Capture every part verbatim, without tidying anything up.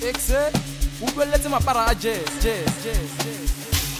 Exe, o beleza uma para jazz, jazz, jazz, jazz.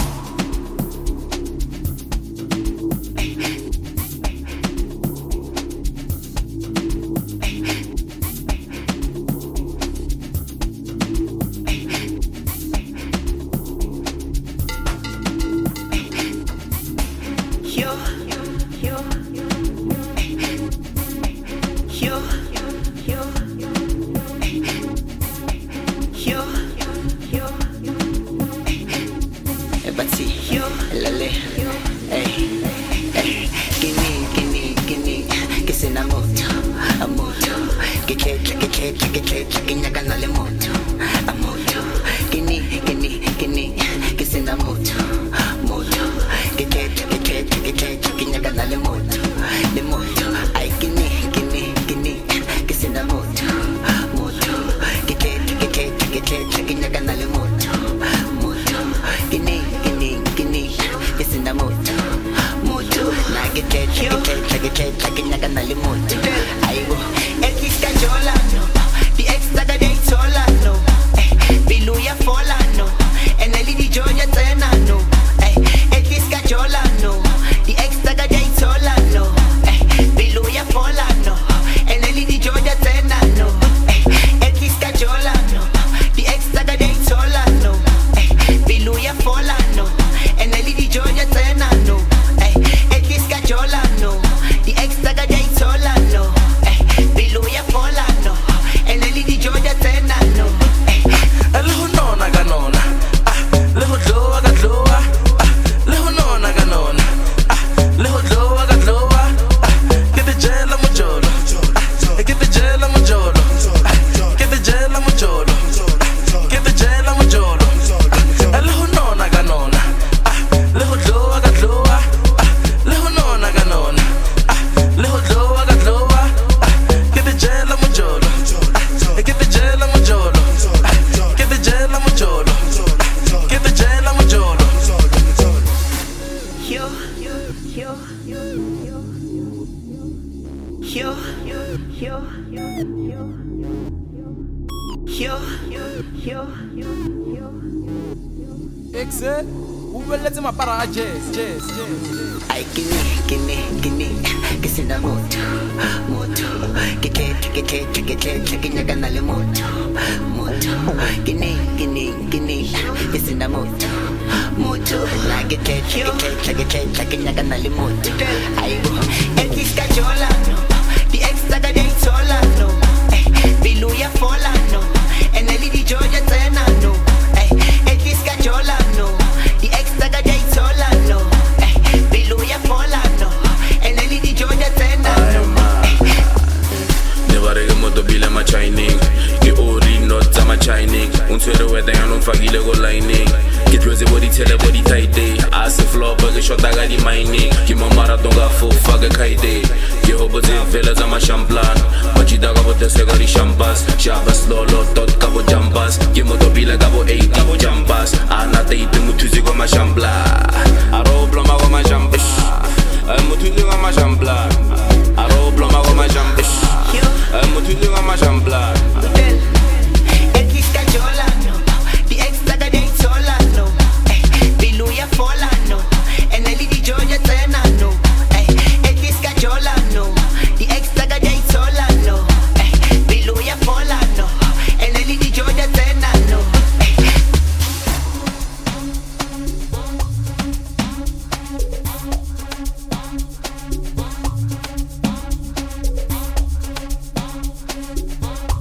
Exe, o beleza uma para jazz, jazz, jazz. Ai gimme, gimme, gimme, que se na moto, moto, que que que que que que que que nyaga na le moto, moto, gimme, gimme, gimme, que se na moto, moto, na que que que que que que que nyaga na le moto. Ai bo, el kiska chola no, the extra ga dei sola no, bilu ya fola no, en el di joya tena no, el kiska chola no, the extra ga dei sola no, bilu ya fola no, en el di joya tena no. Never reggae moto bile ma shining, ke ori not za ma shining, un swere weta ya non fagile go lining. Ke close body tele body tight day, as a flow bag shot ga di mining, ke ma marathon ga fo fag kaide. Ke hobo ze vela za ma champlan, majida ga bote se gari champas, shabas lolo tot ka bo jambas, ke moto bile ga bo eighty bo jambas, ana te ite mutuzi go ma champla, aro bloma go ma champas, ay mutuzi go ma champla, aro bloma go ma champas, ay mutuzi go ma champla.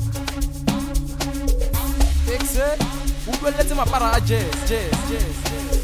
Exe, o beleza uma para jazz, jazz, jazz.